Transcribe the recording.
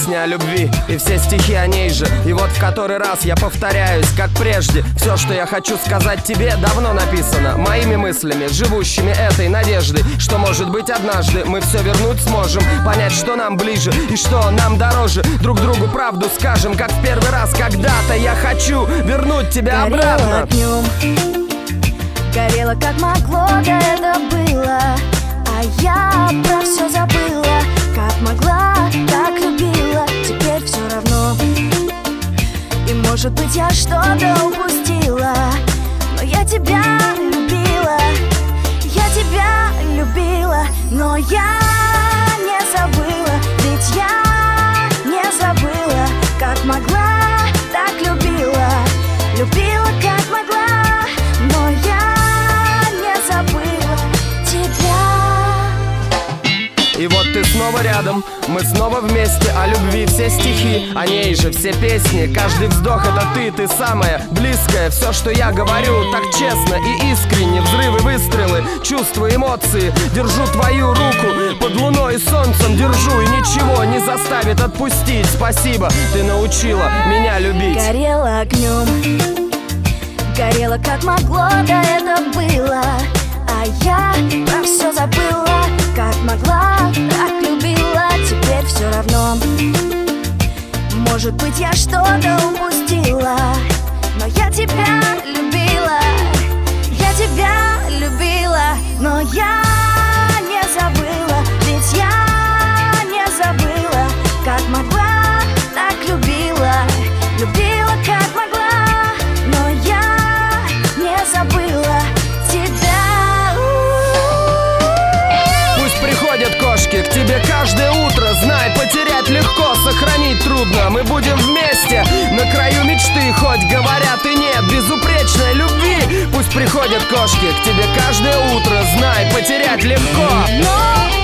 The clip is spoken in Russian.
песня о любви и все стихи о ней же. И вот в который раз я повторяюсь, как прежде. Все, что я хочу сказать тебе, давно написано моими мыслями, живущими этой надеждой, что может быть однажды мы все вернуть сможем, понять, что нам ближе и что нам дороже. Друг другу правду скажем, как в первый раз когда-то. Я хочу вернуть тебя обратно. Огнем, горела как могло, да это было. А я про все забыла. Как могла, так любила. Теперь все равно. И может быть я что-то упустила, но я тебя любила. Я тебя любила, но я не забыла. Ведь я не забыла. Как могла, так любила. Любила как могла, но я не забыла тебя. И вот ты снова рядом, мы снова вместе. О любви все стихи, о ней же все песни. Каждый вздох это ты самая близкая. Все, что я говорю, так честно и искренне. Взрывы, выстрелы, чувства, эмоции. Держу твою руку под луной и солнцем. Держу и ничего не заставит отпустить. Спасибо, ты научила меня любить. Горела огнем, горела как могло, да это было. А я про все забыла. Как могла, так любила. Теперь все равно. Может быть я что-то упустила, но я тебя любила. Я тебя любила, но я не забыла. Ведь я не забыла. Как могла, так любила. Любила как могла, но я не забыла тебя. Пусть приходят кошки к тебе каждое утро. Знай, потерять легко, сохранить трудно. Мы будем вместе на краю мечты. Хоть говорят и нет безупречной любви. Пусть приходят кошки к тебе каждое утро. Знай, потерять легко, Но